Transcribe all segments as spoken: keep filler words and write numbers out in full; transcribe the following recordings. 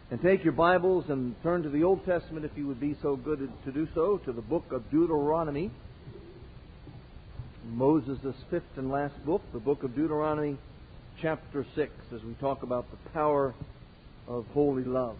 And take your Bibles and turn to the Old Testament, if you would be so good to do so, to the book of Deuteronomy. Moses' fifth and last book, the book of Deuteronomy, chapter six, as we talk about the power of holy love.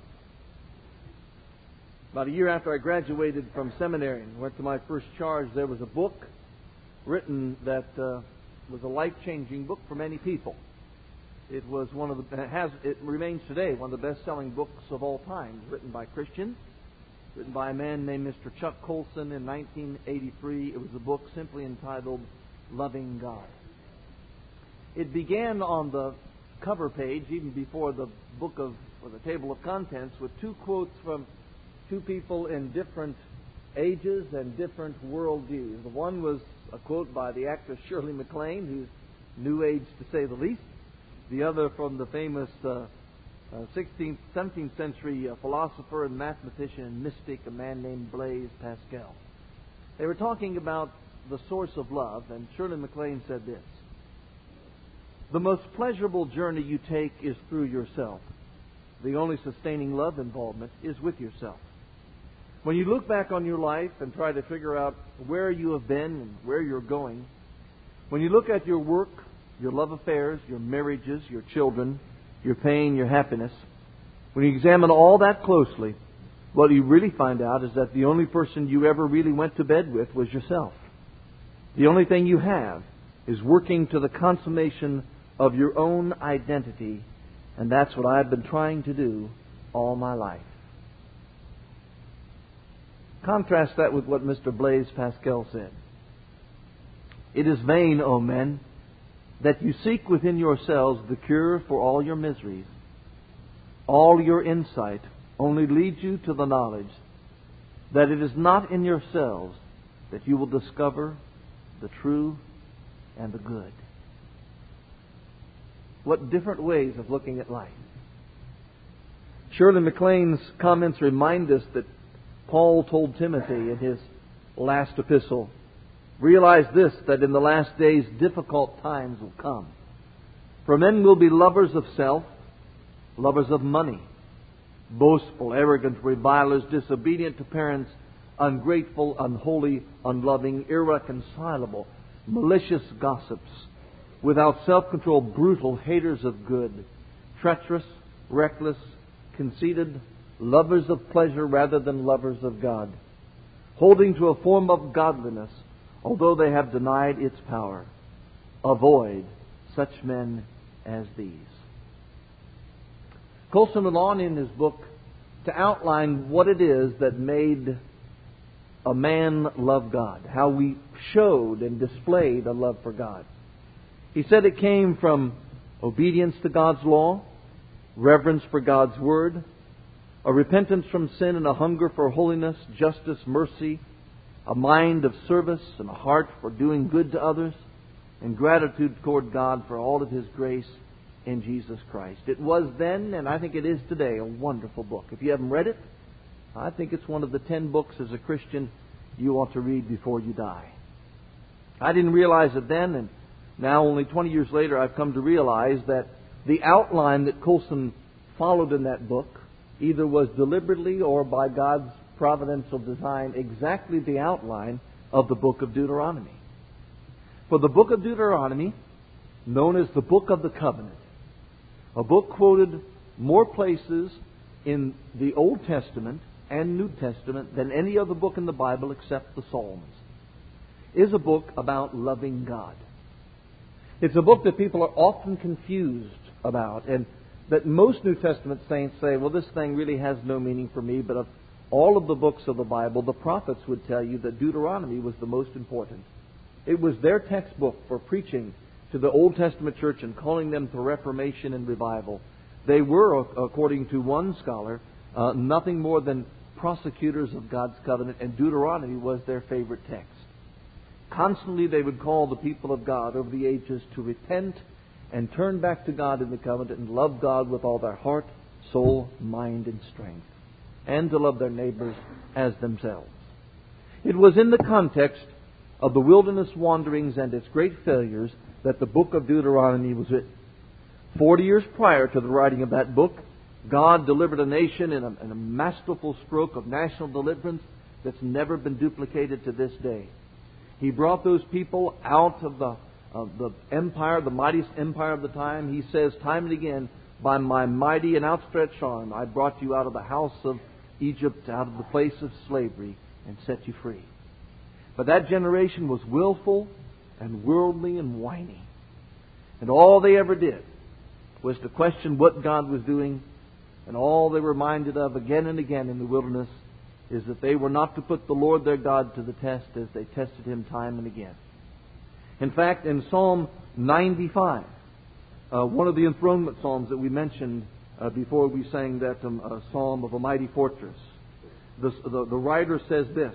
About a year after I graduated from seminary and went to my first charge, there was a book written that uh, was a life-changing book for many people. It was one of the it has it remains today one of the best-selling books of all time, written by Christians, written by a man named Mister Chuck Colson in nineteen eighty-three. It was a book simply entitled Loving God. It began on the cover page, even before the book of or the table of contents, with two quotes from two people in different ages and different worldviews. The one was a quote by the actress Shirley MacLaine, who's new age to say the least. The other from the famous uh, uh, sixteenth, seventeenth century uh, philosopher and mathematician and mystic, a man named Blaise Pascal. They were talking about the source of love, and Shirley MacLaine said this: "The most pleasurable journey you take is through yourself. The only sustaining love involvement is with yourself. When you look back on your life and try to figure out where you have been and where you're going, when you look at your work, your love affairs, your marriages, your children, your pain, your happiness, when you examine all that closely, what you really find out is that the only person you ever really went to bed with was yourself. The only thing you have is working to the consummation of your own identity, and that's what I've been trying to do all my life." Contrast that with what Mister Blaise Pascal said. "It is vain, O men, that you seek within yourselves the cure for all your miseries. All your insight only leads you to the knowledge that it is not in yourselves that you will discover the true and the good." What different ways of looking at life. Shirley MacLaine's comments remind us that Paul told Timothy in his last epistle, "Realize this, that in the last days difficult times will come. For men will be lovers of self, lovers of money, boastful, arrogant, revilers, disobedient to parents, ungrateful, unholy, unloving, irreconcilable, malicious gossips, without self-control, brutal, haters of good, treacherous, reckless, conceited, lovers of pleasure rather than lovers of God, holding to a form of godliness, although they have denied its power. Avoid such men as these." Colson went on in his book to outline what it is that made a man love God, how we showed and displayed a love for God. He said it came from obedience to God's law, reverence for God's Word, a repentance from sin and a hunger for holiness, justice, mercy, a mind of service and a heart for doing good to others, and gratitude toward God for all of His grace in Jesus Christ. It was then, and I think it is today, a wonderful book. If you haven't read it, I think it's one of the ten books as a Christian you ought to read before you die. I didn't realize it then, and now only twenty years later I've come to realize that the outline that Colson followed in that book either was deliberately or by God's providential design exactly the outline of the book of Deuteronomy. For the book of Deuteronomy, known as the Book of the Covenant, a book quoted more places in the Old Testament and New Testament than any other book in the Bible except the Psalms, is a book about loving God. It's a book that people are often confused about, and that most New Testament saints say, well, this thing really has no meaning for me, but of all of the books of the Bible, the prophets would tell you that Deuteronomy was the most important. It was their textbook for preaching to the Old Testament church and calling them to reformation and revival. They were, according to one scholar, uh, nothing more than prosecutors of God's covenant, and Deuteronomy was their favorite text. Constantly they would call the people of God over the ages to repent and turn back to God in the covenant and love God with all their heart, soul, mind, and strength, and to love their neighbors as themselves. It was in the context of the wilderness wanderings and its great failures that the book of Deuteronomy was written. Forty years prior to the writing of that book, God delivered a nation in a, in a masterful stroke of national deliverance that's never been duplicated to this day. He brought those people out of the, of the empire, the mightiest empire of the time. He says time and again, by my mighty and outstretched arm, I brought you out of the house of Egypt, out of the place of slavery, and set you free. But that generation was willful and worldly and whiny. And all they ever did was to question what God was doing. And all they were reminded of again and again in the wilderness is that they were not to put the Lord their God to the test as they tested Him time and again. In fact, in Psalm ninety-five, uh, one of the enthronement psalms that we mentioned uh, before we sang that um, uh, psalm of a mighty fortress, the, the, the writer says this: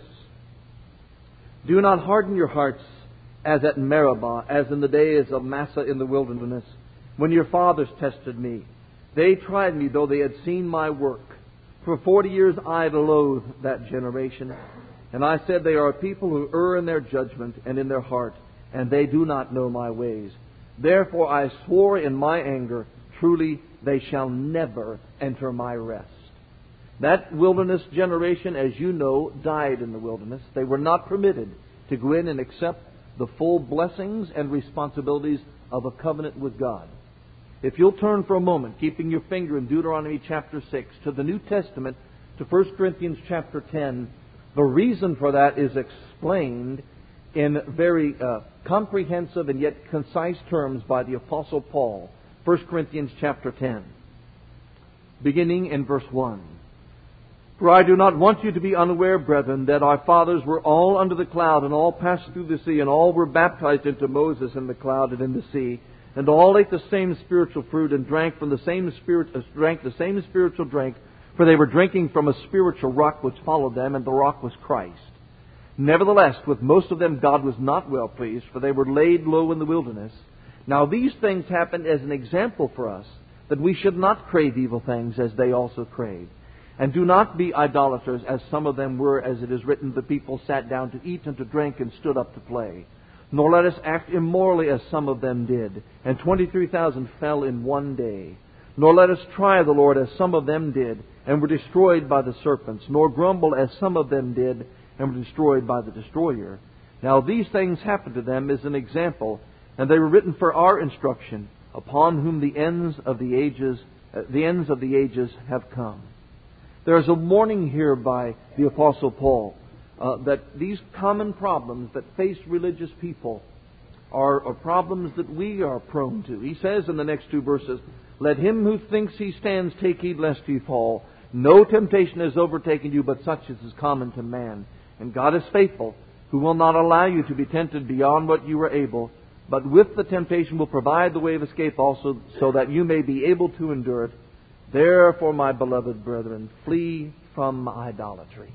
"Do not harden your hearts as at Meribah, as in the days of Massah in the wilderness, when your fathers tested me. They tried me, though they had seen my work. For forty years I loathed that generation. And I said, they are a people who err in their judgment and in their heart, and they do not know my ways. Therefore I swore in my anger, truly they shall never enter my rest." That wilderness generation, as you know, died in the wilderness. They were not permitted to go in and accept the full blessings and responsibilities of a covenant with God. If you'll turn for a moment, keeping your finger in Deuteronomy chapter six, to the New Testament, to First Corinthians chapter ten, the reason for that is explained in very uh, comprehensive and yet concise terms by the Apostle Paul. First Corinthians chapter ten, beginning in verse one. "For I do not want you to be unaware, brethren, that our fathers were all under the cloud, and all passed through the sea, and all were baptized into Moses in the cloud and in the sea, and all ate the same spiritual fruit, and drank from the same spirit, uh, drank the same spiritual drink, for they were drinking from a spiritual rock which followed them, and the rock was Christ. Nevertheless, with most of them God was not well pleased, for they were laid low in the wilderness. Now these things happened as an example for us, that we should not crave evil things as they also craved. And do not be idolaters, as some of them were, as it is written, the people sat down to eat and to drink and stood up to play. Nor let us act immorally, as some of them did, and twenty-three thousand fell in one day. Nor let us try the Lord, as some of them did, and were destroyed by the serpents. Nor grumble, as some of them did, and were destroyed by the destroyer. Now these things happened to them as an example, and they were written for our instruction, upon whom the ends of the ages, uh, the ends of the ages have come." There is a warning here by the Apostle Paul uh, that these common problems that face religious people are, are problems that we are prone to. He says in the next two verses, "Let him who thinks he stands take heed lest he fall. No temptation has overtaken you, but such as is common to man. And God is faithful, who will not allow you to be tempted beyond what you are able, but with the temptation will provide the way of escape also, so that you may be able to endure it. Therefore, my beloved brethren, flee from idolatry."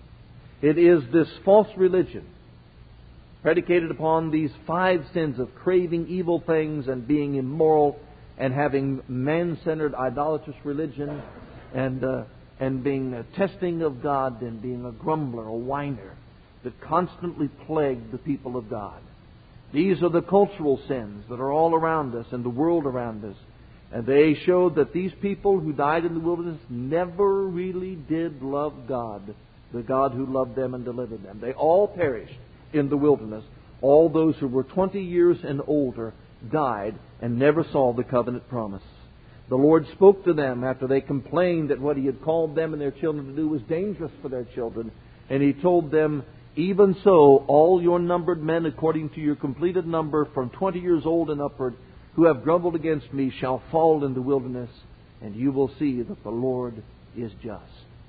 It is this false religion, predicated upon these five sins of craving evil things and being immoral and having man-centered idolatrous religion and uh, and being a testing of God and being a grumbler, a whiner, that constantly plagued the people of God. These are the cultural sins that are all around us and the world around us. And they showed that these people who died in the wilderness never really did love God, the God who loved them and delivered them. They all perished in the wilderness. All those who were twenty years and older died and never saw the covenant promise. The Lord spoke to them after they complained that what He had called them and their children to do was dangerous for their children. And He told them, "Even so, all your numbered men, according to your completed number, from twenty years old and upward, who have grumbled against me, shall fall in the wilderness, and you will see that the Lord is just."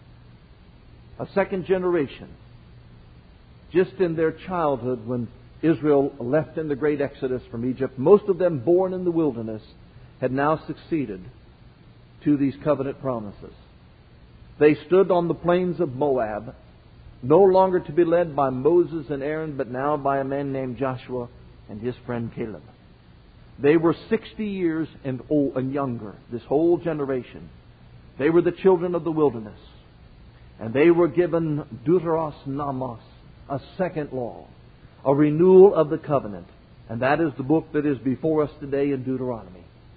A second generation, just in their childhood when Israel left in the great exodus from Egypt, most of them born in the wilderness, had now succeeded to these covenant promises. They stood on the plains of Moab, no longer to be led by Moses and Aaron, but now by a man named Joshua and his friend Caleb. They were sixty years and old and younger, this whole generation. They were the children of the wilderness. And they were given Deuteros Namos, a second law, a renewal of the covenant. And that is the book that is before us today in Deuteronomy.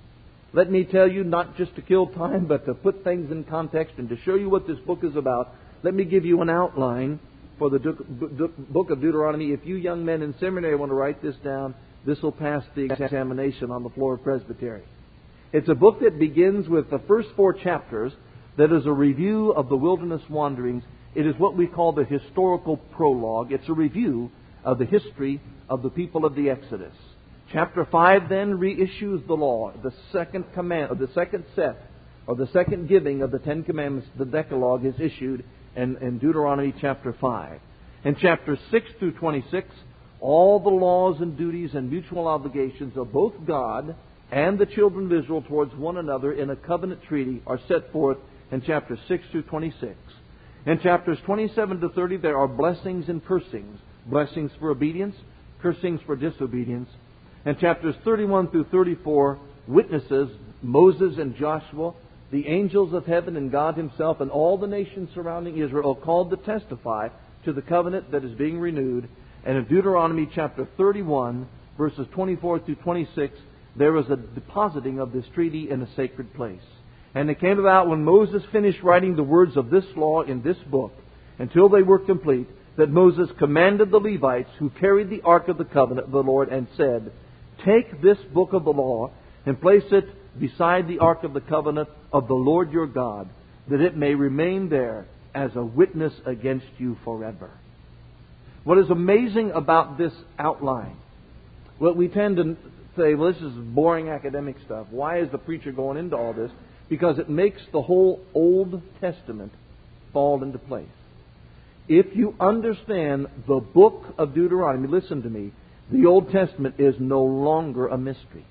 let me tell you, not just to kill time, but to put things in context and to show you what this book is about, let me give you an outline for the book of Deuteronomy. If you young men in seminary want to write this down, this will pass the examination on the floor of Presbytery. It's a book that begins with the first four chapters that is a review of the wilderness wanderings. It is what we call the historical prologue. It's a review of the history of the people of the Exodus. Chapter five then reissues the law, the second command, or the second set, or the second giving of the Ten Commandments. The Decalogue is issued in, in Deuteronomy chapter five. In chapters six through twenty-six, all the laws and duties and mutual obligations of both God and the children of Israel towards one another in a covenant treaty are set forth in chapters six through twenty-six. In chapters twenty-seven to thirty, there are blessings and cursings. Blessings for obedience, cursings for disobedience. In chapters thirty-one through thirty-four, witnesses, Moses and Joshua, the angels of heaven and God Himself, and all the nations surrounding Israel are called to testify to the covenant that is being renewed. And in Deuteronomy chapter thirty-one, verses twenty-four through twenty-six, there is a depositing of this treaty in a sacred place. And it came about when Moses finished writing the words of this law in this book, until they were complete, that Moses commanded the Levites who carried the ark of the covenant of the Lord and said, "Take this book of the law and place it beside the ark of the covenant of the Lord your God, that it may remain there as a witness against you forever." What is amazing about this outline? Well, we tend to say, well, this is boring academic stuff. Why is the preacher going into all this? Because it makes the whole Old Testament fall into place. If you understand the book of Deuteronomy, listen to me, the Old Testament is no longer a mystery.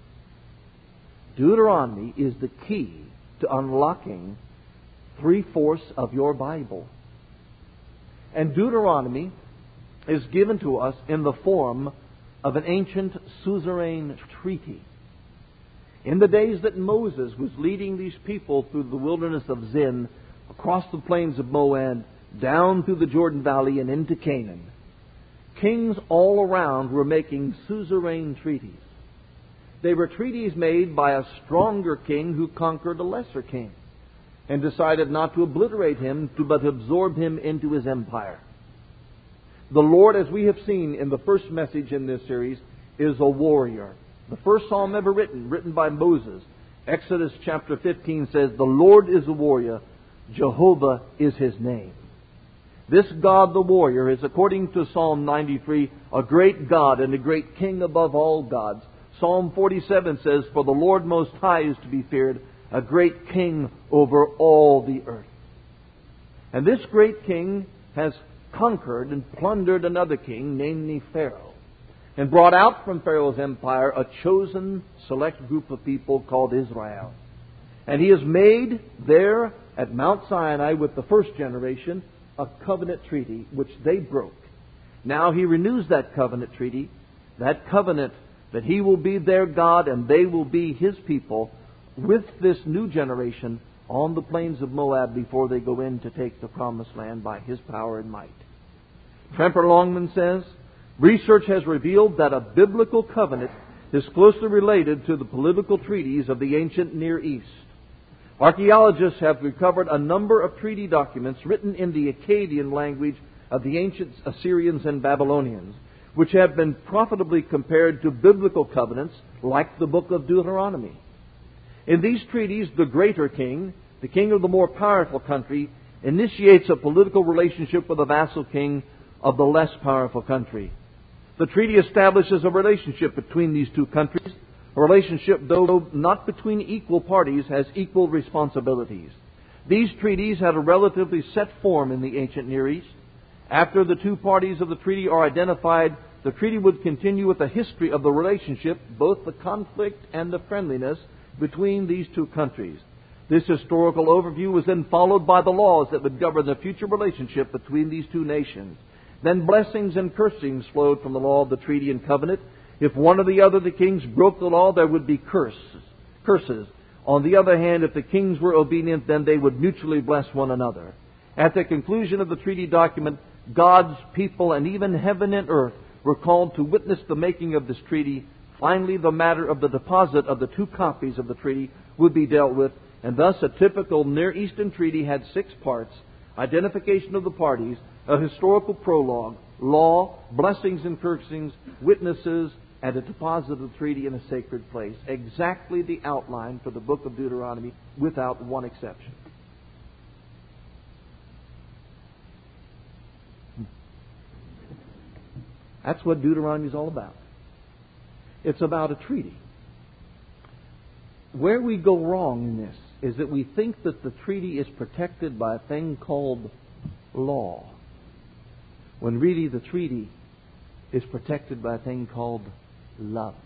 Deuteronomy is the key to unlocking three-fourths of your Bible. And Deuteronomy is given to us in the form of an ancient suzerain treaty. In the days that Moses was leading these people through the wilderness of Zin, across the plains of Moab, down through the Jordan Valley and into Canaan, kings all around were making suzerain treaties. They were treaties made by a stronger king who conquered a lesser king and decided not to obliterate him, but to absorb him into his empire. The Lord, as we have seen in the first message in this series, is a warrior. The first psalm ever written, written by Moses, Exodus chapter fifteen says, "The Lord is a warrior, Jehovah is His name." This God, the warrior, is, according to Psalm ninety-three, a great God and a great King above all gods. Psalm forty-seven says, "For the Lord Most High is to be feared, a great King over all the earth." And this great King has conquered and plundered another king, namely Pharaoh, and brought out from Pharaoh's empire a chosen select group of people called Israel. And He has made there at Mount Sinai with the first generation a covenant treaty which they broke. Now He renews that covenant treaty, that covenant that He will be their God and they will be His people, with this new generation on the plains of Moab before they go in to take the promised land by His power and might. Tremper Longman says, "Research has revealed that a biblical covenant is closely related to the political treaties of the ancient Near East. Archaeologists have recovered a number of treaty documents written in the Akkadian language of the ancient Assyrians and Babylonians, which have been profitably compared to biblical covenants like the book of Deuteronomy. In these treaties, the greater king, the king of the more powerful country, initiates a political relationship with a vassal king of the less powerful country. The treaty establishes a relationship between these two countries. A relationship, though not between equal parties, has equal responsibilities. These treaties had a relatively set form in the ancient Near East. After the two parties of the treaty are identified, the treaty would continue with a history of the relationship, both the conflict and the friendliness, between these two countries. This historical overview was then followed by the laws that would govern the future relationship between these two nations. Then blessings and cursings flowed from the law of the treaty and covenant. If one or the other of the kings broke the law, there would be curses. curses. On the other hand, if the kings were obedient, then they would mutually bless one another. At the conclusion of the treaty document, God's people and even heaven and earth were called to witness the making of this treaty Finally, the matter of the deposit of the two copies of the treaty would be dealt with, and thus a typical Near Eastern treaty had six parts: identification of the parties, a historical prologue, law, blessings and cursings, witnesses, and a deposit of the treaty in a sacred place. Exactly the outline for the book of Deuteronomy, without one exception. That's what Deuteronomy is all about. It's about a treaty. Where we go wrong in this is that we think that the treaty is protected by a thing called law, when really the treaty is protected by a thing called love.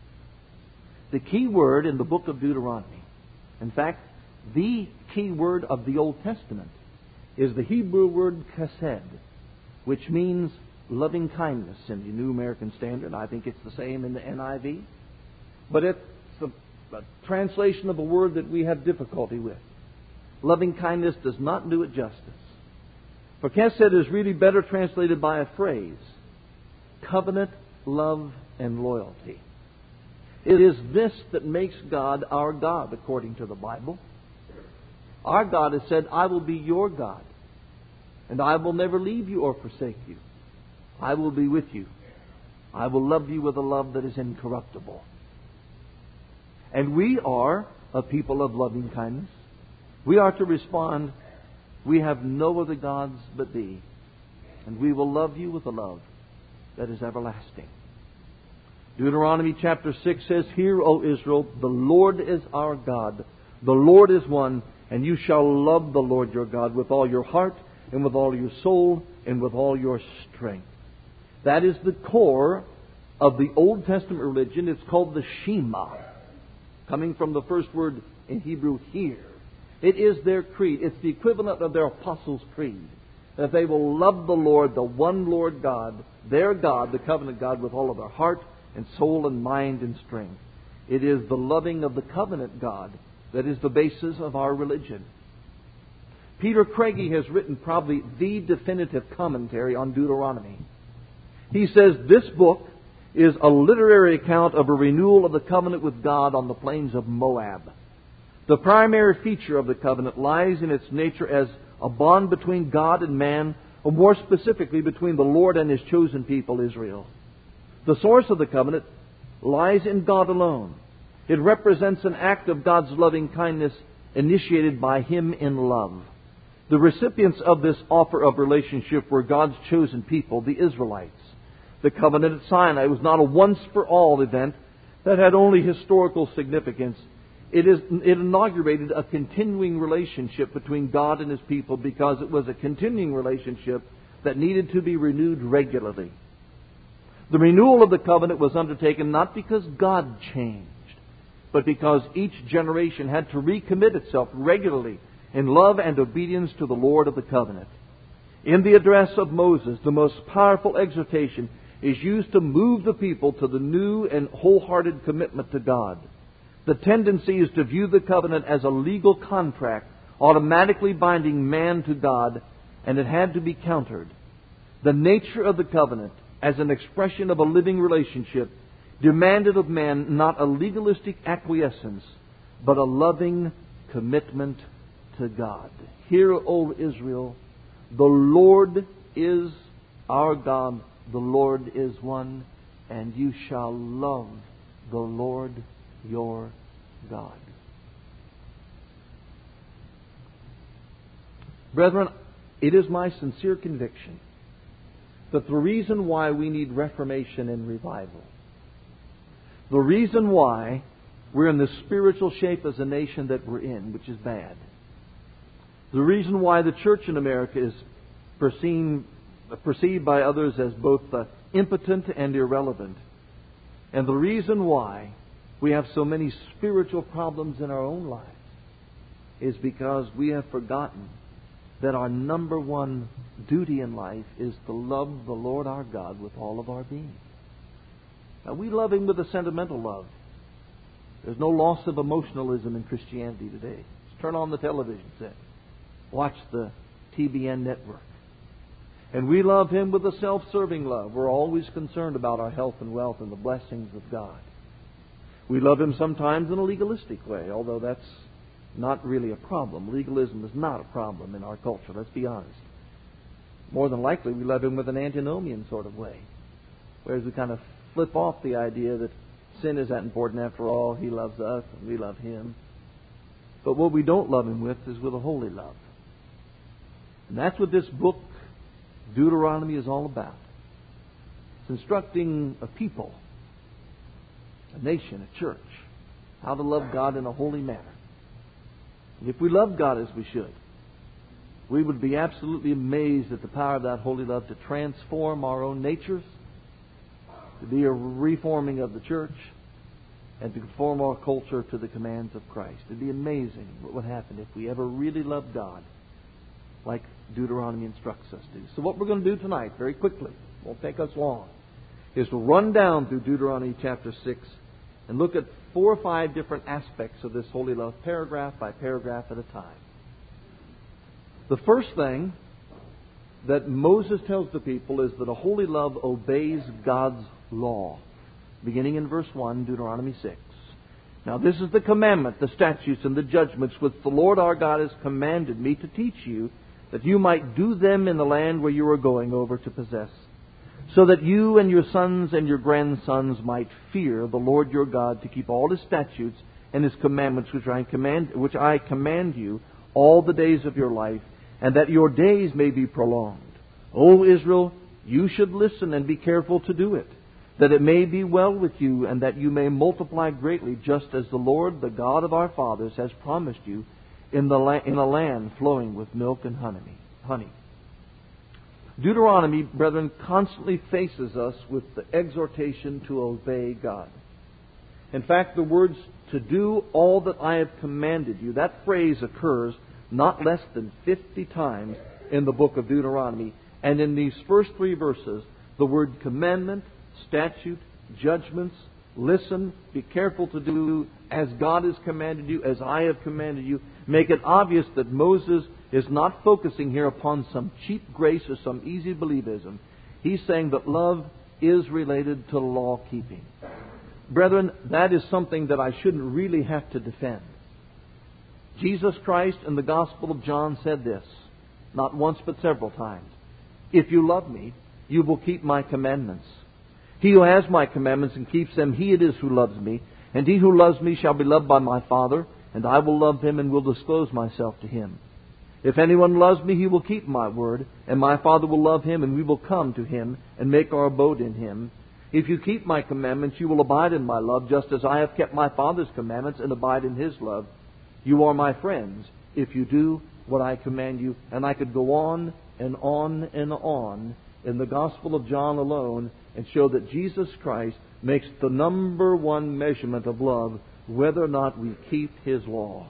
The key word in the book of Deuteronomy, in fact, the key word of the Old Testament, is the Hebrew word chesed, which means loving kindness in the New American Standard. I think it's the same in the N I V. But it's a, a translation of a word that we have difficulty with. Loving kindness does not do it justice. For chesed is really better translated by a phrase: covenant, love, and loyalty. It is this that makes God our God, according to the Bible. Our God has said, I will be your God, and I will never leave you or forsake you. I will be with you. I will love you with a love that is incorruptible. And we are a people of loving kindness. We are to respond, we have no other gods but thee, and we will love you with a love that is everlasting. Deuteronomy chapter six says, Hear, O Israel, the Lord is our God. The Lord is one, and you shall love the Lord your God with all your heart, and with all your soul, and with all your strength. That is the core of the Old Testament religion. It's called the Shema, coming from the first word in Hebrew, hear. It is their creed. It's the equivalent of their Apostles' Creed, that they will love the Lord, the one Lord God, their God, the covenant God, with all of their heart and soul and mind and strength. It is the loving of the covenant God that is the basis of our religion. Peter Craigie has written probably the definitive commentary on Deuteronomy. He says this book is a literary account of a renewal of the covenant with God on the plains of Moab. The primary feature of the covenant lies in its nature as a bond between God and man, or more specifically between the Lord and His chosen people, Israel. The source of the covenant lies in God alone. It represents an act of God's loving kindness initiated by Him in love. The recipients of this offer of relationship were God's chosen people, the Israelites. The covenant at Sinai was not a once-for-all event that had only historical significance. It, is, it inaugurated a continuing relationship between God and His people, because it was a continuing relationship that needed to be renewed regularly. The renewal of the covenant was undertaken not because God changed, but because each generation had to recommit itself regularly in love and obedience to the Lord of the covenant. In the address of Moses, the most powerful exhortation is used to move the people to the new and wholehearted commitment to God. The tendency is to view the covenant as a legal contract, automatically binding man to God, and it had to be countered. The nature of the covenant, as an expression of a living relationship, demanded of man not a legalistic acquiescence, but a loving commitment to God. Hear, O Israel, the Lord is our God, the Lord is one, and you shall love the Lord your God. Brethren, it is my sincere conviction that the reason why we need reformation and revival, the reason why we're in the spiritual shape as a nation that we're in, which is bad, the reason why the church in America is perceived, perceived by others as both uh, impotent and irrelevant, and the reason why we have so many spiritual problems in our own lives, is because we have forgotten that our number one duty in life is to love the Lord our God with all of our being. Now, we love Him with a sentimental love. There's no loss of emotionalism in Christianity today. Just turn on the television set. Watch the T B N network. And we love Him with a self-serving love. We're always concerned about our health and wealth and the blessings of God. We love Him sometimes in a legalistic way, although that's not really a problem. Legalism is not a problem in our culture, let's be honest. More than likely, we love Him with an antinomian sort of way, whereas we kind of flip off the idea that sin is that important after all. He loves us and we love Him. But what we don't love Him with is with a holy love. And that's what this book, Deuteronomy, is all about. It's instructing a people, a nation, a church, how to love God in a holy manner. And if we love God as we should, we would be absolutely amazed at the power of that holy love to transform our own natures, to be a reforming of the church, and to conform our culture to the commands of Christ. It'd be amazing what would happen if we ever really loved God like Deuteronomy instructs us to. So what we're going to do tonight, very quickly, won't take us long, is to run down through Deuteronomy chapter six and look at four or five different aspects of this holy love, paragraph by paragraph at a time. The first thing that Moses tells the people is that a holy love obeys God's law. Beginning in verse one, Deuteronomy six. Now this is the commandment, the statutes, and the judgments which the Lord our God has commanded me to teach you, that you might do them in the land where you are going over to possess, so that you and your sons and your grandsons might fear the Lord your God, to keep all His statutes and His commandments which I command, which I command you all the days of your life, and that your days may be prolonged. O Israel, you should listen and be careful to do it, that it may be well with you, and that you may multiply greatly, just as the Lord, the God of our fathers, has promised you, in the la- in a land flowing with milk and honey. honey. Deuteronomy, brethren, constantly faces us with the exhortation to obey God. In fact, the words, to do all that I have commanded you, that phrase occurs not less than fifty times in the book of Deuteronomy. And in these first three verses, the word commandment, statute, judgments, listen, be careful to do as God has commanded you, as I have commanded you, make it obvious that Moses is not focusing here upon some cheap grace or some easy believism. He's saying that love is related to law keeping. Brethren, that is something that I shouldn't really have to defend. Jesus Christ in the Gospel of John said this, not once but several times. If you love me, you will keep my commandments. He who has my commandments and keeps them, he it is who loves me. And he who loves me shall be loved by my Father, and I will love him and will disclose myself to him. If anyone loves me, he will keep my word, and my Father will love him, and we will come to him and make our abode in him. If you keep my commandments, you will abide in my love, just as I have kept my Father's commandments and abide in his love. You are my friends if you do what I command you. And I could go on and on and on in the Gospel of John alone and show that Jesus Christ makes the number one measurement of love whether or not we keep His law.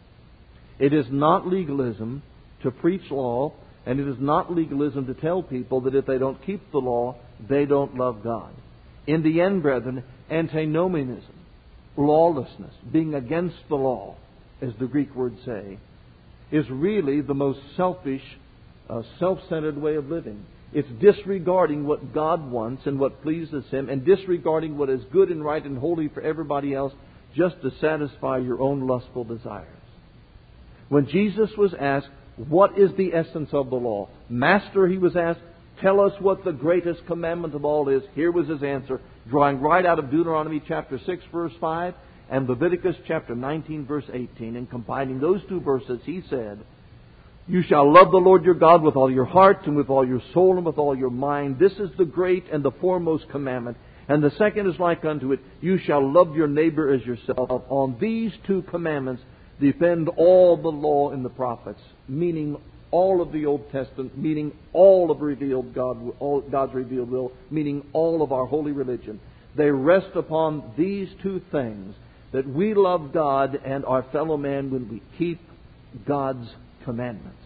It is not legalism to preach law, and it is not legalism to tell people that if they don't keep the law, they don't love God. In the end, brethren, antinomianism, lawlessness, being against the law, as the Greek words say, is really the most selfish, uh, self-centered way of living. It's disregarding what God wants and what pleases Him, and disregarding what is good and right and holy for everybody else just to satisfy your own lustful desires. When Jesus was asked, what is the essence of the law? Master, he was asked, tell us what the greatest commandment of all is. Here was his answer, drawing right out of Deuteronomy chapter six, verse five, and Leviticus chapter nineteen, verse eighteen. And combining those two verses, he said, you shall love the Lord your God with all your heart and with all your soul and with all your mind. This is the great and the foremost commandment. And the second is like unto it, you shall love your neighbor as yourself. On these two commandments depend all the law and the prophets, meaning all of the Old Testament, meaning all of revealed God, all God's revealed will, meaning all of our holy religion. They rest upon these two things, that we love God and our fellow man when we keep God's commandments.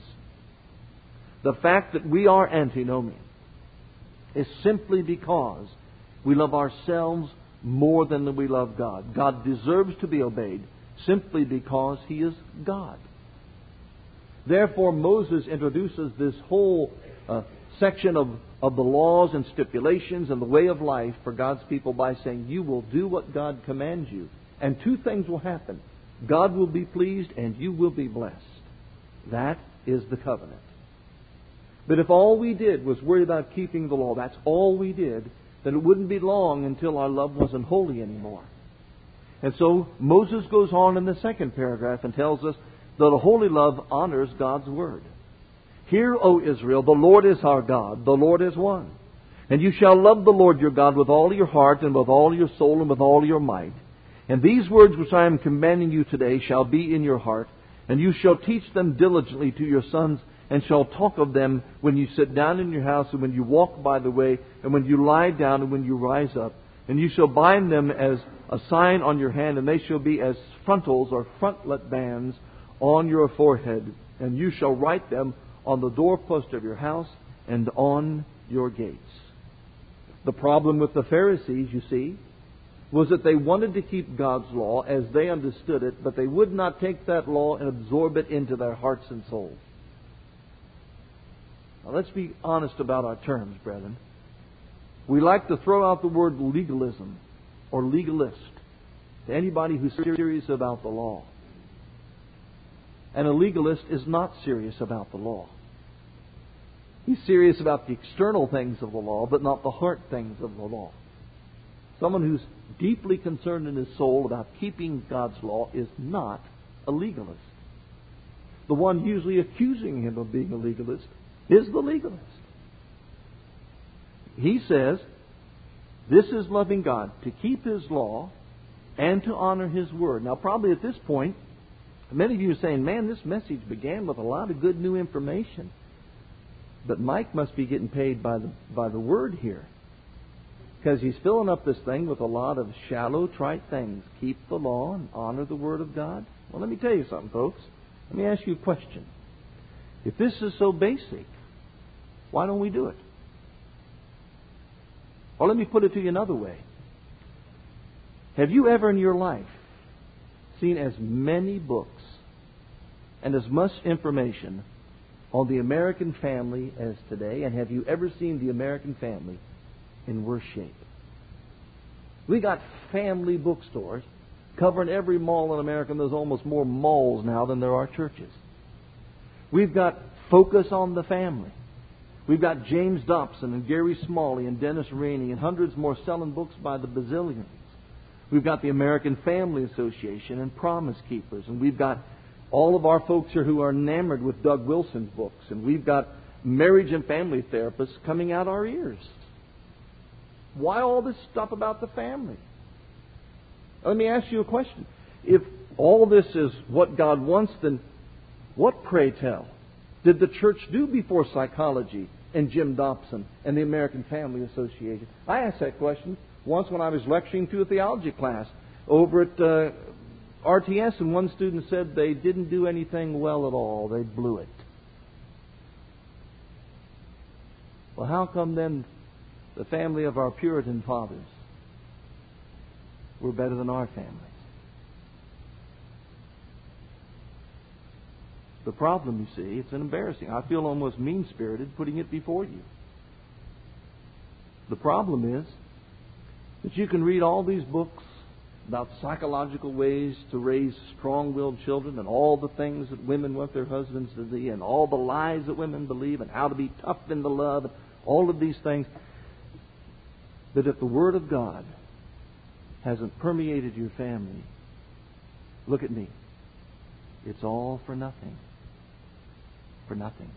The fact that we are antinomian is simply because we love ourselves more than we love God. God deserves to be obeyed simply because He is God. Therefore, Moses introduces this whole uh, section of, of the laws and stipulations and the way of life for God's people by saying, you will do what God commands you And two things will happen. God will be pleased and you will be blessed. That is the covenant. But if all we did was worry about keeping the law, that's all we did, then it wouldn't be long until our love wasn't holy anymore. And so Moses goes on in the second paragraph and tells us that a holy love honors God's word. Hear, O Israel, the Lord is our God, the Lord is one. And you shall love the Lord your God with all your heart and with all your soul and with all your might. And these words which I am commanding you today shall be in your heart, and you shall teach them diligently to your sons, and shall talk of them when you sit down in your house, and when you walk by the way, and when you lie down, and when you rise up. And you shall bind them as a sign on your hand, and they shall be as frontals or frontlet bands on your forehead. And you shall write them on the doorpost of your house and on your gates. The problem with the Pharisees, you see, was that they wanted to keep God's law as they understood it, but they would not take that law and absorb it into their hearts and souls. Now let's be honest about our terms, brethren. We like to throw out the word legalism or legalist to anybody who's serious about the law. And a legalist is not serious about the law. He's serious about the external things of the law, but not the heart things of the law. Someone who's deeply concerned in his soul about keeping God's law is not a legalist. The one usually accusing him of being a legalist is the legalist. He says, this is loving God, to keep His law and to honor His word. Now, probably at this point, many of you are saying, man, this message began with a lot of good new information. But Mike must be getting paid by the, by the word here. Because he's filling up this thing with a lot of shallow, trite things. Keep the law and honor the word of God. Well, let me tell you something, folks. Let me ask you a question. If this is so basic, why don't we do it? Or let me put it to you another way. Have you ever in your life seen as many books and as much information on the American family as today? And have you ever seen the American family in worse shape? We got family bookstores covering every mall in America, and there's almost more malls now than there are churches. We've got Focus on the Family. We've got James Dobson and Gary Smalley and Dennis Rainey and hundreds more selling books by the bazillions. We've got the American Family Association and Promise Keepers. And we've got all of our folks here who are enamored with Doug Wilson's books. And we've got marriage and family therapists coming out our ears. Why all this stuff about the family? Let me ask you a question. If all this is what God wants, then what, pray tell, did the church do before psychology and Jim Dobson and the American Family Association? I asked that question once when I was lecturing to a theology class over at uh, R T S, and one student said they didn't do anything well at all. They blew it. Well, how come then the family of our Puritan fathers were better than our families? The problem, you see, it's embarrassing. I feel almost mean-spirited putting it before you. The problem is that you can read all these books about psychological ways to raise strong-willed children and all the things that women want their husbands to be and all the lies that women believe and how to be tough in the love and all of these things. But if the Word of God hasn't permeated your family, look at me. It's all for nothing. For nothing.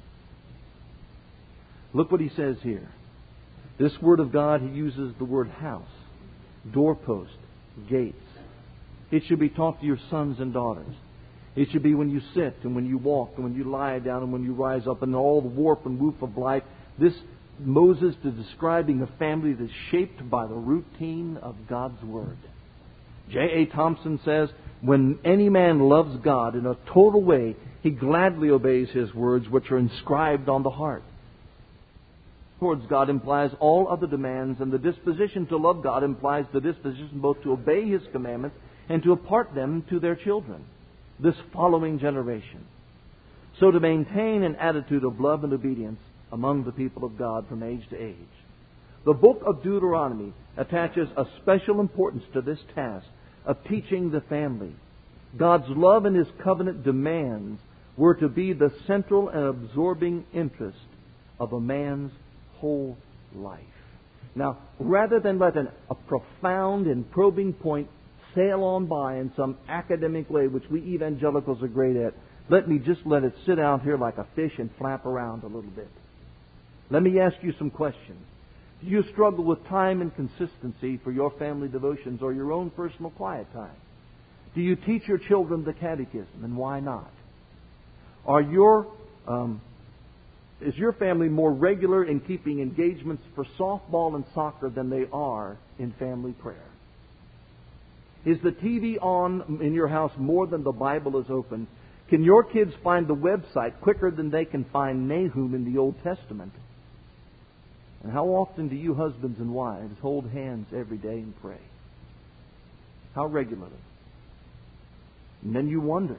Look what he says here. This Word of God, he uses the word house, doorpost, gates. It should be taught to your sons and daughters. It should be when you sit and when you walk and when you lie down and when you rise up and all the warp and woof of life. This Moses is describing a family that's shaped by the routine of God's Word. J A Thompson says, when any man loves God in a total way, he gladly obeys His words, which are inscribed on the heart. Towards God implies all other demands, and the disposition to love God implies the disposition both to obey His commandments and to impart them to their children, this following generation. So to maintain an attitude of love and obedience among the people of God from age to age. The book of Deuteronomy attaches a special importance to this task of teaching the family. God's love and His covenant demands were to be the central and absorbing interest of a man's whole life. Now, rather than let an, a profound and probing point sail on by in some academic way, which we evangelicals are great at, let me just let it sit out here like a fish and flap around a little bit. Let me ask you some questions. Do you struggle with time and consistency for your family devotions or your own personal quiet time? Do you teach your children the catechism, and why not? Are your um, is your family more regular in keeping engagements for softball and soccer than they are in family prayer? Is the T V on in your house more than the Bible is open? Can your kids find the website quicker than they can find Nahum in the Old Testament? And how often do you husbands and wives hold hands every day and pray? How regularly? And then you wonder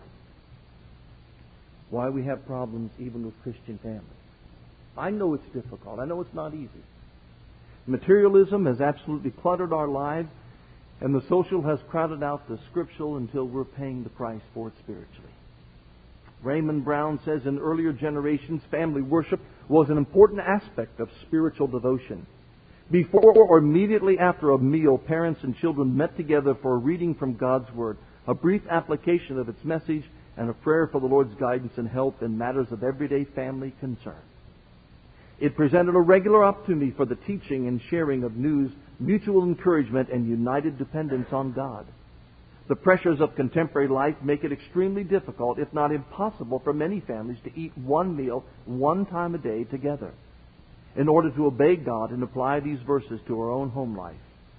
why we have problems even with Christian families. I know it's difficult. I know it's not easy. Materialism has absolutely cluttered our lives, and the social has crowded out the scriptural until we're paying the price for it spiritually. Raymond Brown says in earlier generations, family worship was an important aspect of spiritual devotion. Before or immediately after a meal, parents and children met together for a reading from God's Word, a brief application of its message, and a prayer for the Lord's guidance and help in matters of everyday family concern. It presented a regular opportunity for the teaching and sharing of news, mutual encouragement, and united dependence on God. The pressures of contemporary life make it extremely difficult, if not impossible, for many families to eat one meal one time a day together in order to obey God and apply these verses to our own home life.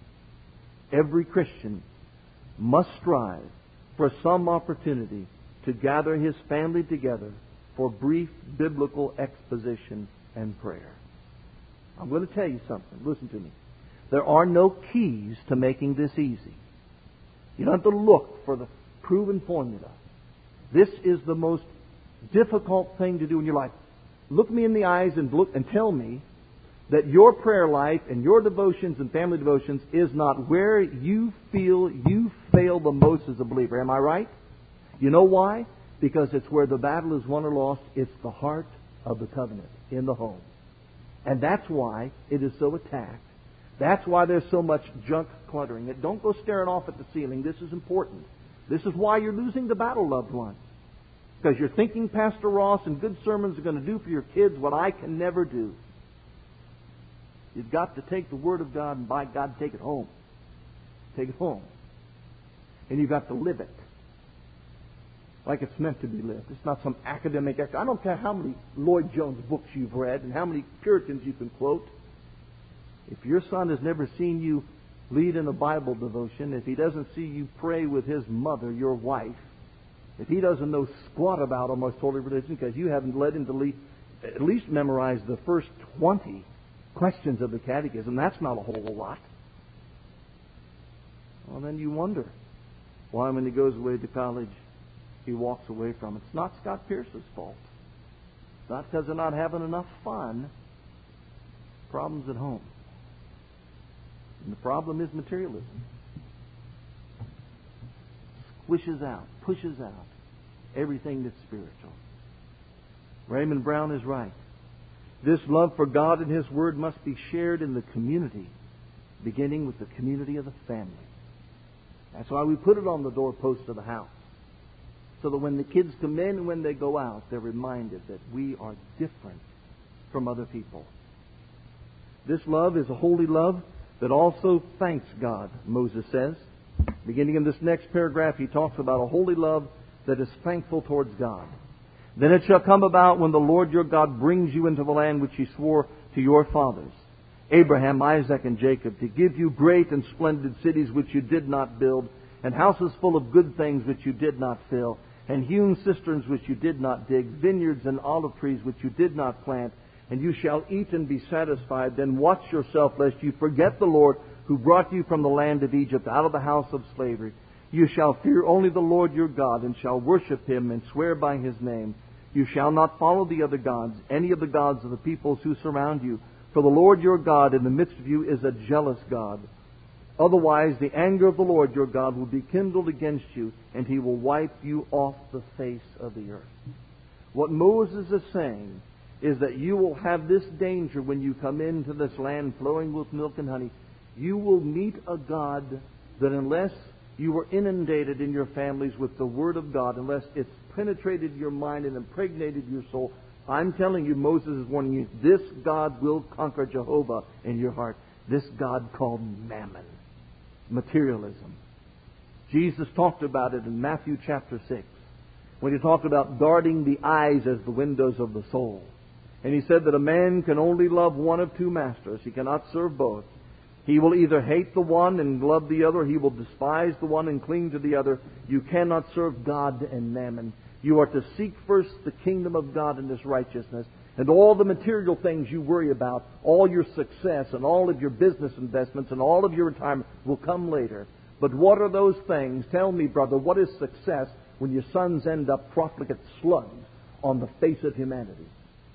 Every Christian must strive for some opportunity to gather his family together for brief biblical exposition and prayer. I'm going to tell you something. Listen to me. There are no keys to making this easy. You don't have to look for the proven formula. This is the most difficult thing to do in your life. Look me in the eyes and look and tell me that your prayer life and your devotions and family devotions is not where you feel you fail the most as a believer. Am I right? You know why? Because it's where the battle is won or lost. It's the heart of the covenant in the home. And that's why it is so attacked. That's why there's so much junk cluttering it. Don't go staring off at the ceiling. This is important. This is why you're losing the battle, loved ones. Because you're thinking Pastor Ross and good sermons are going to do for your kids what I can never do. You've got to take the Word of God and by God take it home. Take it home. And you've got to live it like it's meant to be lived. It's not some academic... I don't care how many Lloyd Jones books you've read and how many Puritans you can quote. If your son has never seen you lead in a Bible devotion, if he doesn't see you pray with his mother, your wife, if he doesn't know squat about almost holy religion because you haven't led him to lead, at least memorize the first twenty questions of the catechism, that's not a whole lot. Well, then you wonder why when he goes away to college, he walks away from it. It's not Scott Pierce's fault. It's not because they're not having enough fun. Problems at home. And the problem is materialism. Squishes out, pushes out everything that's spiritual. Raymond Brown is right. This love for God and His Word must be shared in the community, beginning with the community of the family. That's why we put it on the doorpost of the house. So that when the kids come in and when they go out, they're reminded that we are different from other people. This love is a holy love that also thanks God, Moses says. Beginning in this next paragraph, he talks about a holy love that is thankful towards God. Then it shall come about when the Lord your God brings you into the land which He swore to your fathers, Abraham, Isaac, and Jacob, to give you great and splendid cities which you did not build, and houses full of good things which you did not fill, and hewn cisterns which you did not dig, vineyards and olive trees which you did not plant, and you shall eat and be satisfied. Then watch yourself lest you forget the Lord who brought you from the land of Egypt out of the house of slavery. You shall fear only the Lord your God, and shall worship Him and swear by His name. You shall not follow the other gods, any of the gods of the peoples who surround you. For the Lord your God in the midst of you is a jealous God, Otherwise, the anger of the Lord your God will be kindled against you, and He will wipe you off the face of the earth. What Moses is saying is that you will have this danger when you come into this land flowing with milk and honey. You will meet a God that unless you were inundated in your families with the Word of God, unless it's penetrated your mind and impregnated your soul, I'm telling you, Moses is warning you, this God will conquer Jehovah in your heart. This God called Mammon. Materialism. Jesus talked about it in Matthew chapter six when He talked about guarding the eyes as the windows of the soul. And He said that a man can only love one of two masters. He cannot serve both. He will either hate the one and love the other. He will despise the one and cling to the other. You cannot serve God and Mammon. You are to seek first the kingdom of God and His righteousness. And all the material things you worry about, all your success and all of your business investments and all of your retirement will come later. But what are those things? Tell me, brother, what is success when your sons end up profligate slugs on the face of humanity?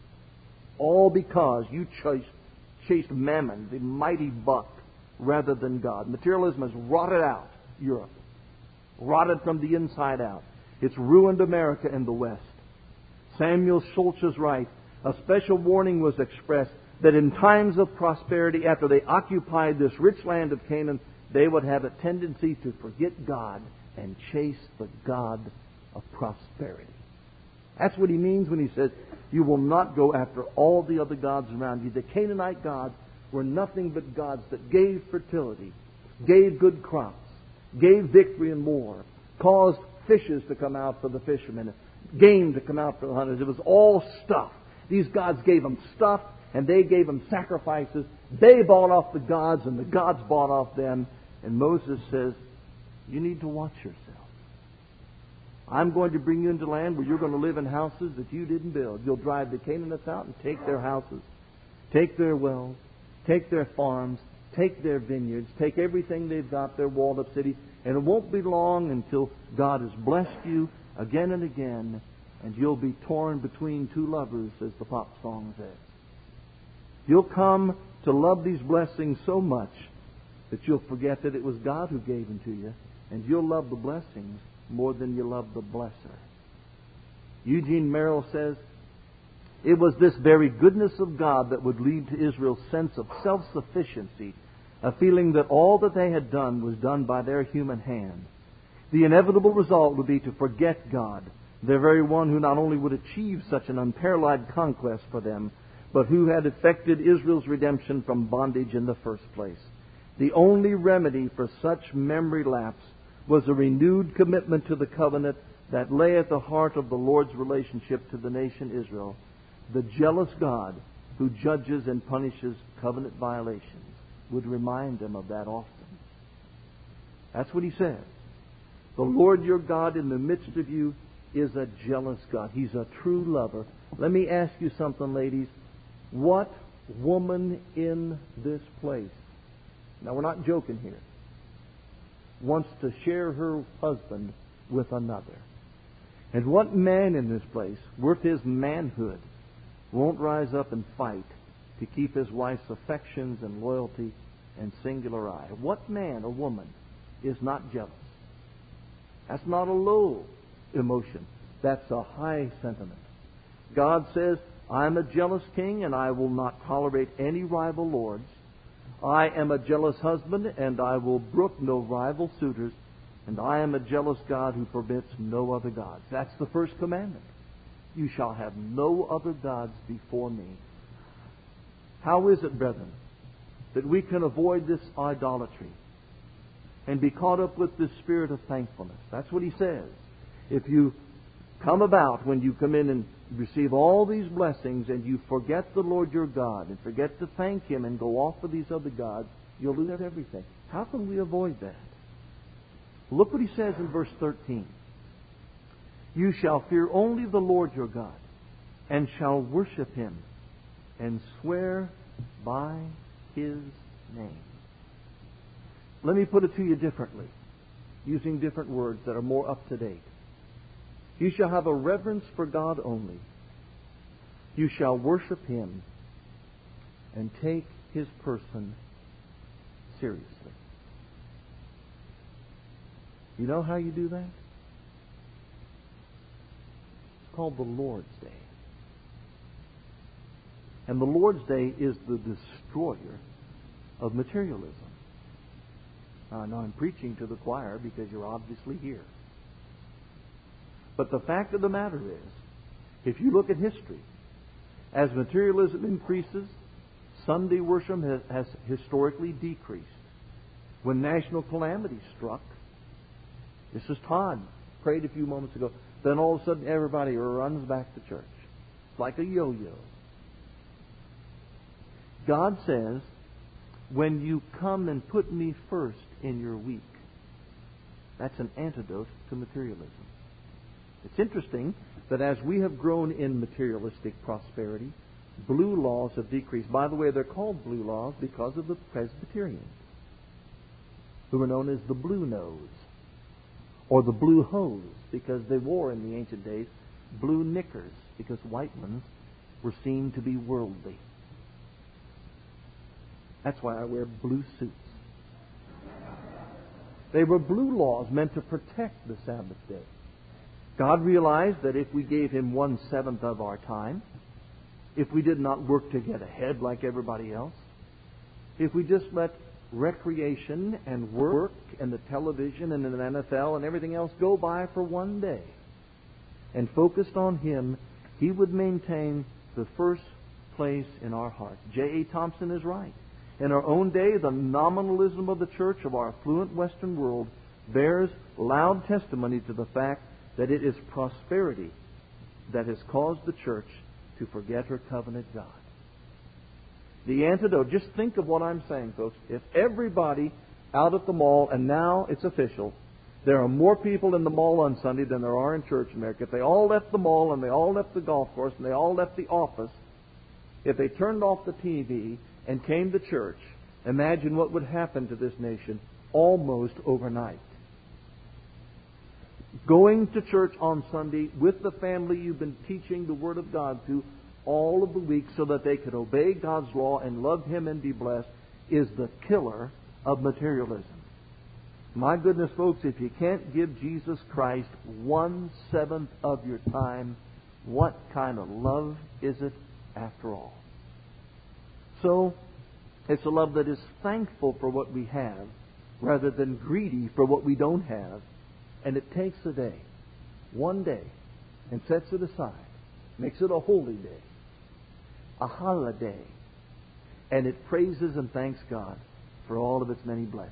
All because you chased, chased Mammon, the mighty buck, rather than God. Materialism has rotted out Europe. Rotted from the inside out. It's ruined America and the West. Samuel Schultz is right. A special warning was expressed that in times of prosperity, after they occupied this rich land of Canaan, they would have a tendency to forget God and chase the God of prosperity. That's what he means when he says, you will not go after all the other gods around you. The Canaanite gods were nothing but gods that gave fertility, gave good crops, gave victory in war, caused fishes to come out for the fishermen, game to come out for the hunters. It was all stuff. These gods gave them stuff, and they gave them sacrifices. They bought off the gods, and the gods bought off them. And Moses says, you need to watch yourself. I'm going to bring you into land where you're going to live in houses that you didn't build. You'll drive the Canaanites out and take their houses, take their wells, take their farms, take their vineyards, take everything they've got, their walled-up city, and it won't be long until God has blessed you again and again, and you'll be torn between two lovers, as the pop song says. You'll come to love these blessings so much that you'll forget that it was God who gave them to you, and you'll love the blessings more than you love the blesser. Eugene Merrill says, it was this very goodness of God that would lead to Israel's sense of self-sufficiency, a feeling that all that they had done was done by their human hand. The inevitable result would be to forget God, the very one who not only would achieve such an unparalleled conquest for them, but who had effected Israel's redemption from bondage in the first place. The only remedy for such memory lapse was a renewed commitment to the covenant that lay at the heart of the Lord's relationship to the nation Israel. The jealous God who judges and punishes covenant violations would remind them of that often. That's what he says. The Lord your God in the midst of you is a jealous God. He's a true lover. Let me ask you something, ladies. What woman in this place, now we're not joking here, wants to share her husband with another? And what man in this place, worth his manhood, won't rise up and fight to keep his wife's affections and loyalty and singular eye? What man or woman is not jealous? That's not a low emotion. That's a high sentiment. God says, I'm a jealous king, and I will not tolerate any rival lords. I am a jealous husband, and I will brook no rival suitors. And I am a jealous God who permits no other gods. That's the first commandment. You shall have no other gods before me. How is it, brethren, that we can avoid this idolatry and be caught up with this spirit of thankfulness? That's what he says. If you come about, when you come in and receive all these blessings, and you forget the Lord your God and forget to thank Him and go off with these other gods, you'll lose everything. How can we avoid that? Look what he says in verse thirteen. You shall fear only the Lord your God, and shall worship Him, and swear by His name. Let me put it to you differently, using different words that are more up to date. You shall have a reverence for God only. You shall worship Him and take His person seriously. You know how you do that? It's called the Lord's Day. And the Lord's Day is the destroyer of materialism. Now, I know I'm preaching to the choir because you're obviously here. But the fact of the matter is, if you look at history, as materialism increases, Sunday worship has, has historically decreased. When national calamity struck, this is Todd prayed a few moments ago, then all of a sudden everybody runs back to church. It's like a yo-yo. God says, when you come and put me first in your week, that's an antidote to materialism. It's interesting that as we have grown in materialistic prosperity, blue laws have decreased. By the way, they're called blue laws because of the Presbyterians, who were known as the Blue Nose, or the Blue Hose, because they wore in the ancient days blue knickers, because white ones were seen to be worldly. That's why I wear blue suits. They were blue laws meant to protect the Sabbath day. God realized that if we gave Him one-seventh of our time, if we did not work to get ahead like everybody else, if we just let recreation and work and the television and the N F L and everything else go by for one day and focused on Him, He would maintain the first place in our hearts. J A. Thompson is right. In our own day, the nominalism of the church of our affluent Western world bears loud testimony to the fact that it is prosperity that has caused the church to forget her covenant God. The antidote, just think of what I'm saying, folks. If everybody out at the mall, and now it's official, there are more people in the mall on Sunday than there are in church in America. If they all left the mall and they all left the golf course and they all left the office, if they turned off the T V and came to church, imagine what would happen to this nation almost overnight. Going to church on Sunday with the family you've been teaching the Word of God to all of the week so that they could obey God's law and love Him and be blessed is the killer of materialism. My goodness, folks, if you can't give Jesus Christ one-seventh of your time, what kind of love is it after all? So, it's a love that is thankful for what we have rather than greedy for what we don't have. And it takes a day, one day, and sets it aside, makes it a holy day, a holiday, and it praises and thanks God for all of its many blessings.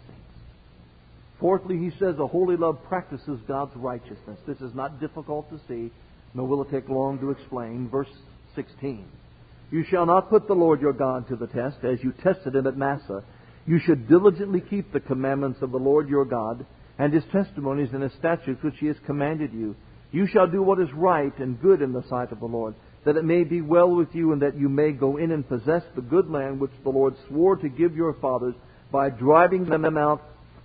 Fourthly, he says, a holy love practices God's righteousness. This is not difficult to see, nor will it take long to explain. Verse sixteen. You shall not put the Lord your God to the test, as you tested him at Massah. You should diligently keep the commandments of the Lord your God, and His testimonies and His statutes which He has commanded you. You shall do what is right and good in the sight of the Lord, that it may be well with you, and that you may go in and possess the good land which the Lord swore to give your fathers, by driving them out,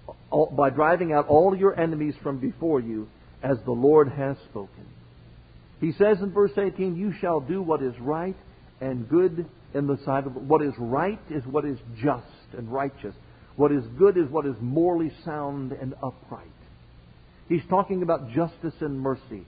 by driving out all your enemies from before you, as the Lord has spoken. He says in verse eighteen, you shall do what is right and good in the sight of the Lord. What is right is what is just and righteous. What is good is what is morally sound and upright. He's talking about justice and mercy.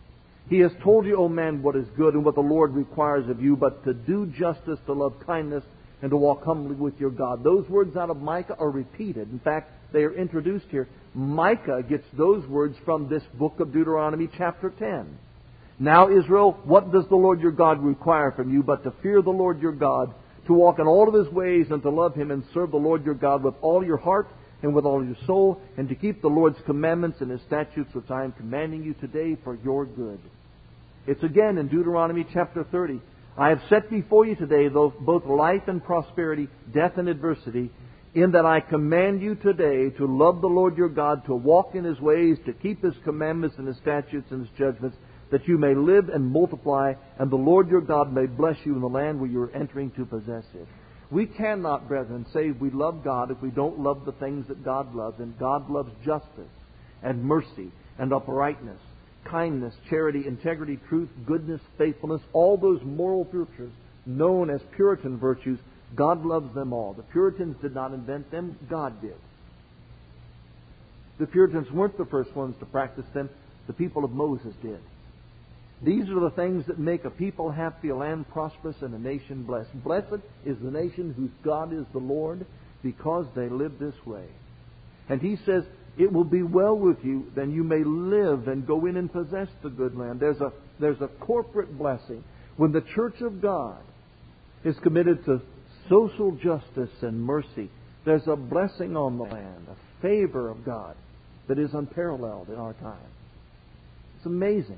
He has told you, O man, what is good and what the Lord requires of you, but to do justice, to love kindness, and to walk humbly with your God. Those words out of Micah are repeated. In fact, they are introduced here. Micah gets those words from this book of Deuteronomy chapter ten. Now, Israel, what does the Lord your God require from you but to fear the Lord your God, to walk in all of His ways, and to love Him and serve the Lord your God with all your heart and with all your soul, and to keep the Lord's commandments and His statutes which I am commanding you today for your good. It's again in Deuteronomy chapter thirty. I have set before you today both life and prosperity, death and adversity, in that I command you today to love the Lord your God, to walk in His ways, to keep His commandments and His statutes and His judgments, that you may live and multiply, and the Lord your God may bless you in the land where you are entering to possess it. We cannot, brethren, say we love God if we don't love the things that God loves. And God loves justice and mercy and uprightness, kindness, charity, integrity, truth, goodness, faithfulness, all those moral virtues known as Puritan virtues. God loves them all. The Puritans did not invent them. God did. The Puritans weren't the first ones to practice them. The people of Moses did. These are the things that make a people happy, a land prosperous, and a nation blessed. Blessed is the nation whose God is the Lord, because they live this way. And He says, it will be well with you, then you may live and go in and possess the good land. There's a, there's a corporate blessing. When the church of God is committed to social justice and mercy, there's a blessing on the land, a favor of God that is unparalleled in our time. It's amazing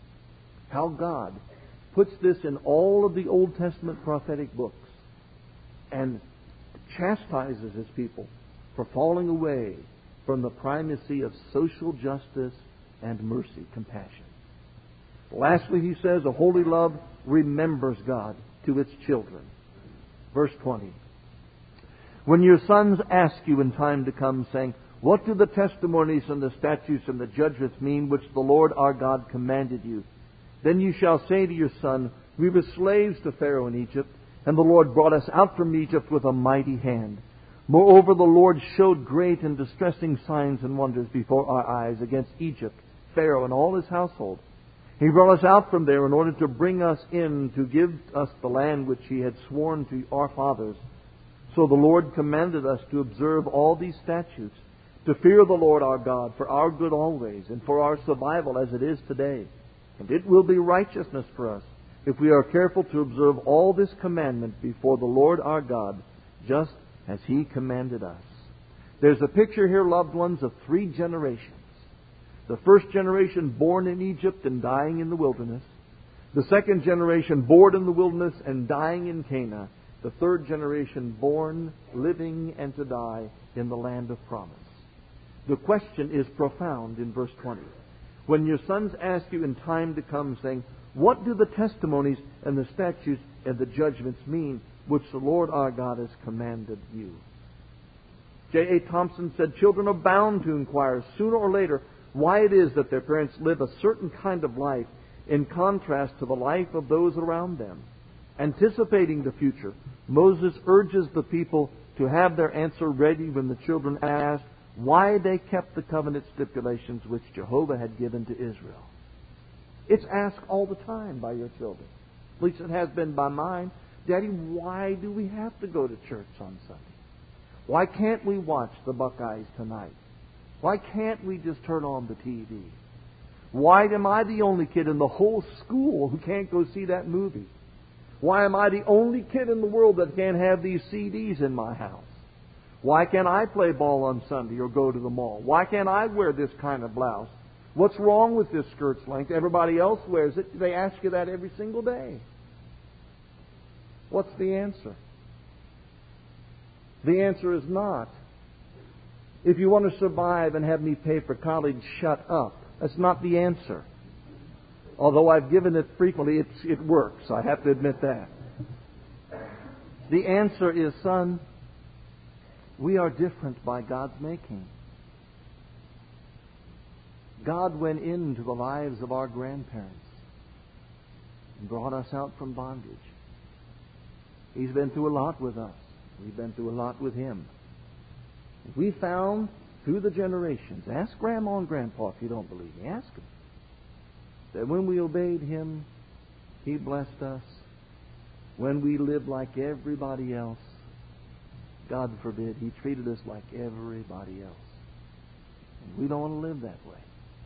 how God puts this in all of the Old Testament prophetic books and chastises His people for falling away from the primacy of social justice and mercy, compassion. Lastly, He says, a holy love remembers God to its children. Verse twenty. When your sons ask you in time to come, saying, what do the testimonies and the statutes and the judgments mean which the Lord our God commanded you? Then you shall say to your son, we were slaves to Pharaoh in Egypt, and the Lord brought us out from Egypt with a mighty hand. Moreover, the Lord showed great and distressing signs and wonders before our eyes against Egypt, Pharaoh, and all his household. He brought us out from there in order to bring us in to give us the land which He had sworn to our fathers. So the Lord commanded us to observe all these statutes, to fear the Lord our God for our good always, and for our survival as it is today. And it will be righteousness for us if we are careful to observe all this commandment before the Lord our God, just as He commanded us. There's a picture here, loved ones, of three generations. The first generation born in Egypt and dying in the wilderness. The second generation born in the wilderness and dying in Canaan. The third generation born, living, and to die in the land of promise. The question is profound in verse twenty. When your sons ask you in time to come, saying, what do the testimonies and the statutes and the judgments mean which the Lord our God has commanded you? J A Thompson said, children are bound to inquire sooner or later why it is that their parents live a certain kind of life in contrast to the life of those around them. Anticipating the future, Moses urges the people to have their answer ready when the children ask why they kept the covenant stipulations which Jehovah had given to Israel. It's asked all the time by your children. At least it has been by mine. Daddy, why do we have to go to church on Sunday? Why can't we watch the Buckeyes tonight? Why can't we just turn on the T V? Why am I the only kid in the whole school who can't go see that movie? Why am I the only kid in the world that can't have these C Ds in my house? Why can't I play ball on Sunday or go to the mall? Why can't I wear this kind of blouse? What's wrong with this skirt's length? Everybody else wears it. They ask you that every single day. What's the answer? The answer is not, if you want to survive and have me pay for college, shut up. That's not the answer. Although I've given it frequently, it, it works. I have to admit that. The answer is, son, we are different by God's making. God went into the lives of our grandparents and brought us out from bondage. He's been through a lot with us. We've been through a lot with Him. We found through the generations, ask Grandma and Grandpa if you don't believe me, ask them, that when we obeyed Him, He blessed us. When we lived like everybody else, God forbid, He treated us like everybody else. And we don't want to live that way.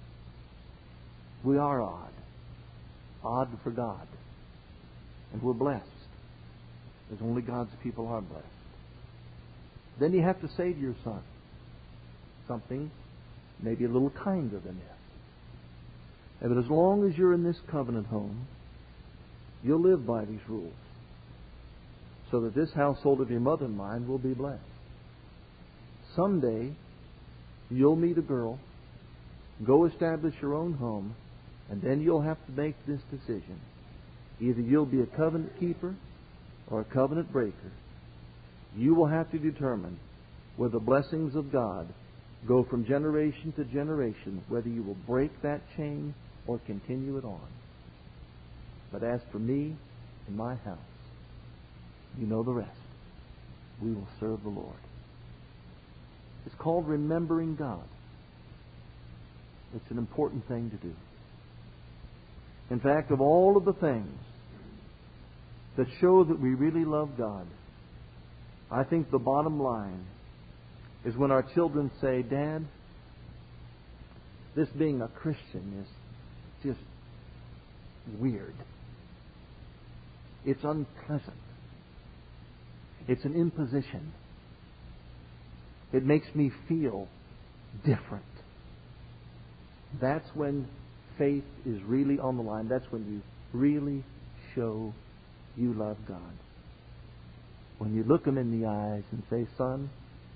We are odd. Odd for God. And we're blessed, as only God's people are blessed. Then you have to say to your son something maybe a little kinder than this. But as long as you're in this covenant home, you'll live by these rules, so that this household of your mother and mine will be blessed. Someday, you'll meet a girl, go establish your own home, and then you'll have to make this decision. Either you'll be a covenant keeper or a covenant breaker. You will have to determine where the blessings of God go from generation to generation, whether you will break that chain or continue it on. But as for me and my house, you know the rest. We will serve the Lord. It's called remembering God. It's an important thing to do. In fact, of all of the things that show that we really love God, I think the bottom line is when our children say, Dad, this being a Christian is just weird. It's unpleasant. It's an imposition. It makes me feel different. That's when faith is really on the line. That's when you really show you love God. When you look them in the eyes and say, Son,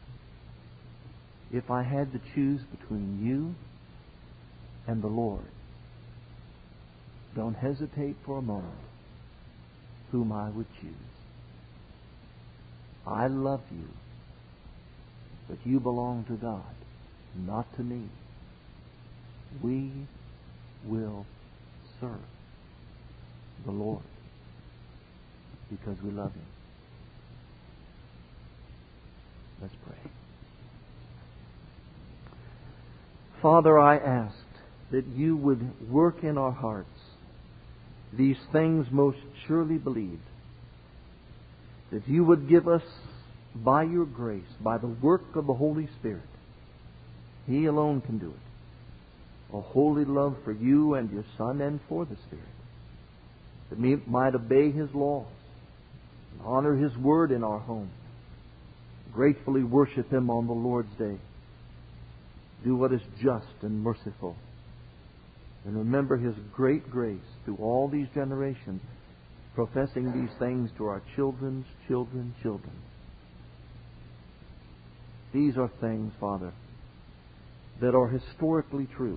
if I had to choose between you and the Lord, don't hesitate for a moment whom I would choose. I love you, but you belong to God, not to me. We will serve the Lord because we love Him. Let's pray. Father, I asked that you would work in our hearts these things most surely believed. That you would give us, by your grace, by the work of the Holy Spirit, He alone can do it, a holy love for you and your Son and for the Spirit, that we might obey His laws and honor His word in our home, gratefully worship Him on the Lord's day, do what is just and merciful, and remember His great grace through all these generations, professing these things to our children's children's children. These are things, Father, that are historically true.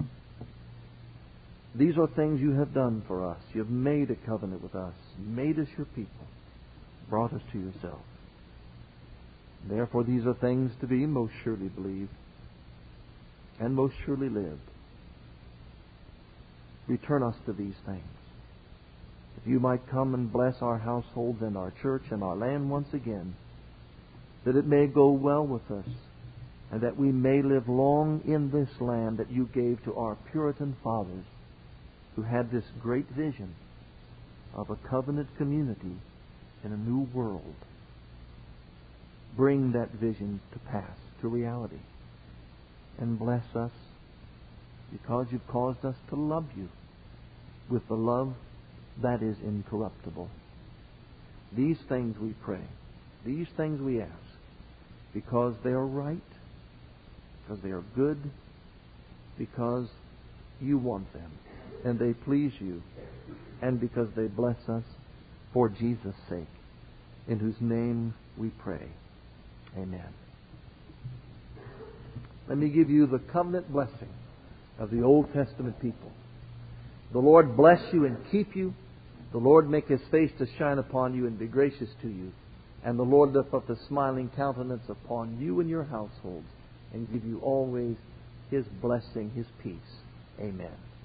These are things you have done for us. You have made a covenant with us, made us your people, brought us to yourself. Therefore, these are things to be most surely believed and most surely lived. Return us to these things. If you might come and bless our households and our church and our land once again, that it may go well with us, and that we may live long in this land that you gave to our Puritan fathers, who had this great vision of a covenant community in a new world. Bring that vision to pass, to reality, and bless us, because you've caused us to love you with the love that is incorruptible. These things we pray, these things we ask, because they are right, because they are good, because you want them, and they please you, and because they bless us for Jesus' sake, in whose name we pray. Amen. Let me give you the covenant blessing of the Old Testament people. The Lord bless you and keep you. The Lord make His face to shine upon you and be gracious to you. And the Lord lift up His smiling countenance upon you and your households and give you always His blessing, His peace. Amen.